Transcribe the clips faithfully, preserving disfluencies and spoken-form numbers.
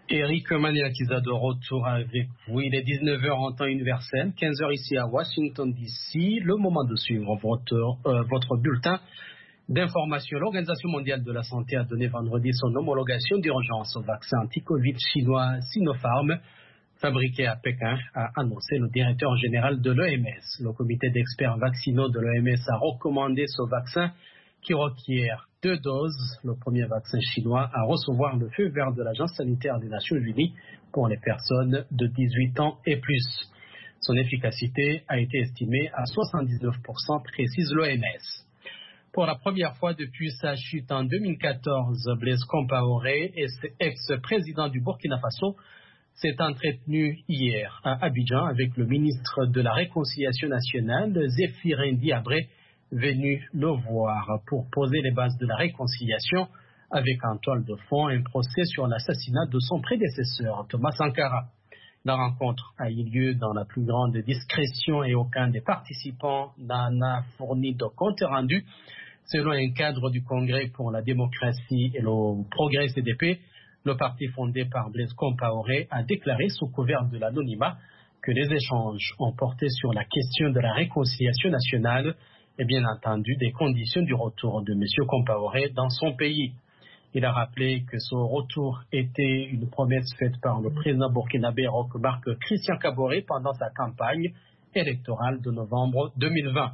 Eric Maniakiza de retour avec vous. Il est dix-neuf heures en temps universel, quinze heures ici à Washington D C. Le moment de suivre votre, euh, votre bulletin d'information. L'Organisation mondiale de la santé a donné vendredi son homologation d'urgence au vaccin anti-Covid chinois Sinopharm, fabriqué à Pékin, a annoncé le directeur général de l'O M S. Le comité d'experts vaccinaux de l'O M S a recommandé ce vaccin qui requiert deux doses, le premier vaccin chinois à recevoir le feu vert de l'Agence sanitaire des Nations Unies pour les personnes de dix-huit ans et plus. Son efficacité a été estimée à soixante-dix-neuf pour cent, précise l'O M S. Pour la première fois depuis sa chute en deux mille quatorze, Blaise Compaoré, ex-président du Burkina Faso, s'est entretenu hier à Abidjan avec le ministre de la Réconciliation nationale, Zéphirin Diabré, venu le voir pour poser les bases de la réconciliation avec en toile de fond un procès sur l'assassinat de son prédécesseur, Thomas Sankara. La rencontre a eu lieu dans la plus grande discrétion et aucun des participants n'en a fourni de compte rendu. Selon un cadre du Congrès pour la démocratie et le progrès C D P, le parti fondé par Blaise Compaoré a déclaré sous couvert de l'anonymat que les échanges ont porté sur la question de la réconciliation nationale et bien entendu des conditions du retour de M. Compaoré dans son pays. Il a rappelé que ce retour était une promesse faite par le président burkinabé Roch Marc Christian Kaboré pendant sa campagne électorale de novembre deux mille vingt.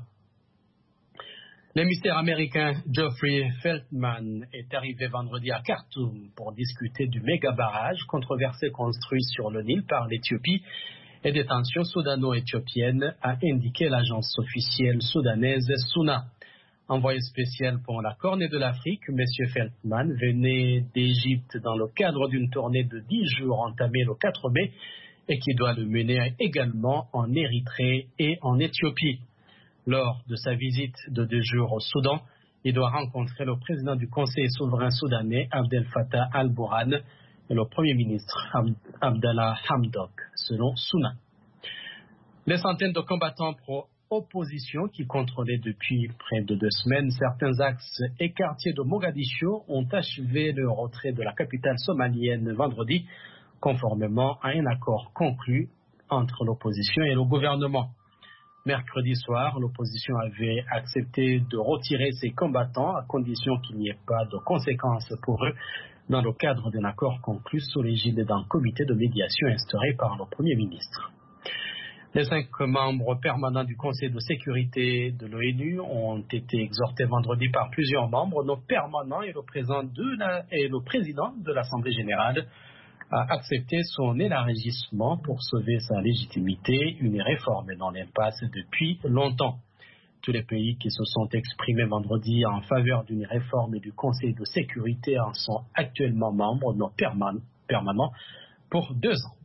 L'émissaire américain Geoffrey Feltman est arrivé vendredi à Khartoum pour discuter du méga barrage controversé construit sur le Nil par l'Éthiopie et des tensions soudano-éthiopiennes, a indiqué l'agence officielle soudanaise SUNA. Envoyé spécial pour la Corne de l'Afrique, M. Feltman venait d'Égypte dans le cadre d'une tournée de dix jours entamée le quatre mai et qui doit le mener également en Érythrée et en Éthiopie. Lors de sa visite de deux jours au Soudan, il doit rencontrer le président du Conseil souverain soudanais, Abdel Fattah al-Burhan, et le Premier ministre Abdallah Hamdok, selon SUNA. Les centaines de combattants pro-opposition qui contrôlaient depuis près de deux semaines certains axes et quartiers de Mogadiscio ont achevé le retrait de la capitale somalienne vendredi, conformément à un accord conclu entre l'opposition et le gouvernement. Mercredi soir, l'opposition avait accepté de retirer ses combattants à condition qu'il n'y ait pas de conséquences pour eux dans le cadre d'un accord conclu sous l'égide d'un comité de médiation instauré par le Premier ministre. Les cinq membres permanents du Conseil de sécurité de l'ONU ont été exhortés vendredi par plusieurs membres non permanents et le président de, la, et le président de l'Assemblée générale à accepter son élargissement pour sauver sa légitimité, une réforme dans l'impasse depuis longtemps. Tous les pays qui se sont exprimés vendredi en faveur d'une réforme du Conseil de sécurité en sont actuellement membres non permanents pour deux ans.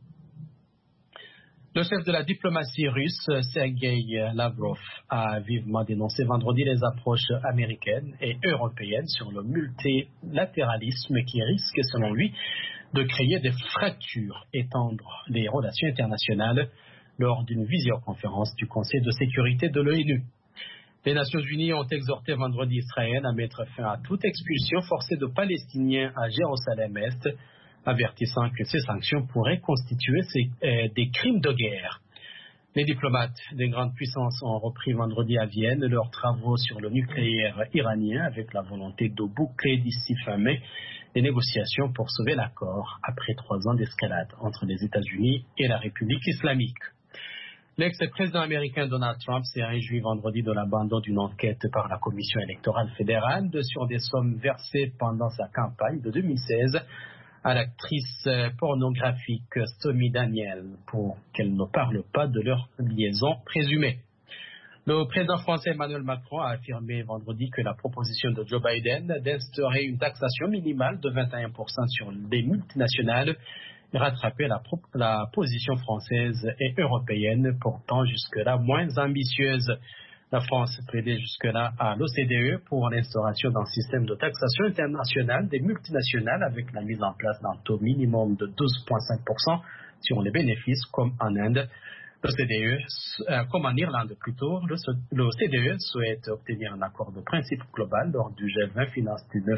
Le chef de la diplomatie russe, Sergei Lavrov, a vivement dénoncé vendredi les approches américaines et européennes sur le multilatéralisme qui risque, selon lui, de créer des fractures et tendre les relations internationales lors d'une visioconférence du Conseil de sécurité de l'ONU. Les Nations Unies ont exhorté vendredi Israël à mettre fin à toute expulsion forcée de Palestiniens à Jérusalem-Est, avertissant que ces sanctions pourraient constituer ces, euh, des crimes de guerre. Les diplomates des grandes puissances ont repris vendredi à Vienne leurs travaux sur le nucléaire iranien avec la volonté de boucler d'ici fin mai les négociations pour sauver l'accord après trois ans d'escalade entre les États-Unis et la République islamique. L'ex-président américain Donald Trump s'est réjoui vendredi de l'abandon d'une enquête par la Commission électorale fédérale sur des sommes versées pendant sa campagne de deux mille seize à l'actrice pornographique Stormy Daniels pour qu'elle ne parle pas de leur liaison présumée. Le président français Emmanuel Macron a affirmé vendredi que la proposition de Joe Biden d'instaurer une taxation minimale de vingt et un pour cent sur les multinationales rattrapait la, la position française et européenne, pourtant jusque-là moins ambitieuse. La France plaidait jusque-là à l'O C D E pour l'instauration d'un système de taxation internationale des multinationales avec la mise en place d'un taux minimum de douze virgule cinq pour cent sur les bénéfices comme en Inde. Le C D E, euh, comme en Irlande plutôt, le, le C D E souhaite obtenir un accord de principe global lors du G vingt finance du neuf